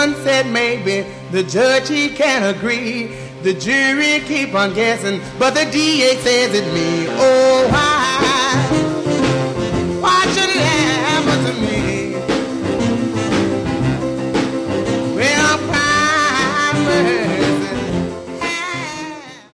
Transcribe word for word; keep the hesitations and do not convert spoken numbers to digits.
one said maybe, the judge he can't agree. The jury keep on guessing, but the D A says it's me. Oh, why?